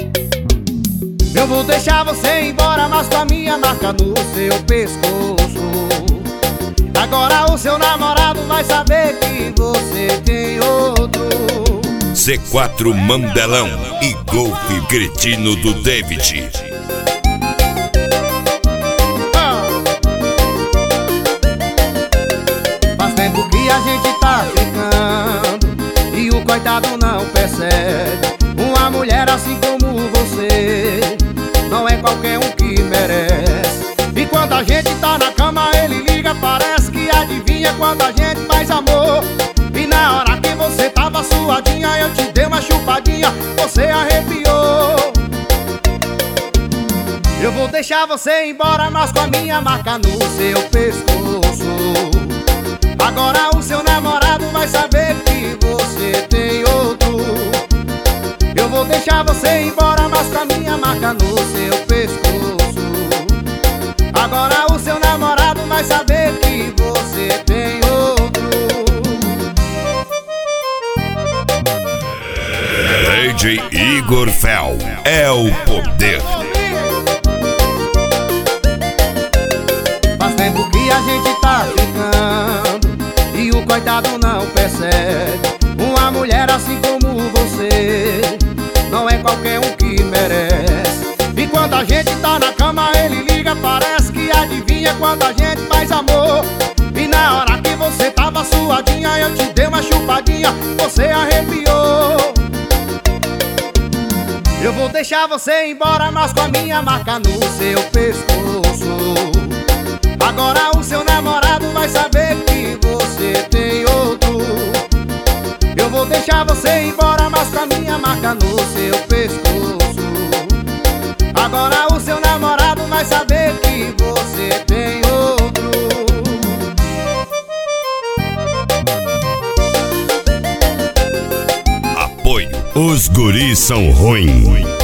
Eu vou deixar você ir embora, mas com a minha marca no seu pescoço. Agora o seu namorado vai saber que você tem outro. C4 Mandelão e Golfe Cretino do David. Faz tempo que a gente tá ficando e o coitado não percebe. Uma mulher assim como você não é qualquer um que merece. E quando a gente tá na cama ele liga, parece que adivinha quando a gente faz amor. E na hora que você tava suadinha eu te dei uma chupadinha, você arrepiou. Eu vou deixar você ir embora, mas com a minha marca no seu pescoço. Agora o seu namorado vai saber que você tem outro. Eu vou deixar você ir embora, mas com a minha marca no seu pescoço. Agora o seu namorado vai saber que você tem outro. DJ Igor Fel é o poder. Faz tempo que a gente tá ficando e o coitado não percebe. Uma mulher assim como você não é qualquer um que merece. E quando a gente tá na cama ele liga, parece que adivinha quando a gente faz amor. E na hora que você tava suadinha eu te dei uma chupadinha, você arrepiou. Eu vou deixar você ir embora, mas com a minha marca no seu pescoço. Agora o seu namorado vai saber que você tem outro. Eu vou deixar você ir embora, mas com a minha marca no seu pescoço. Agora o seu namorado vai saber que você tem outro. Apoio. Os guris são ruins.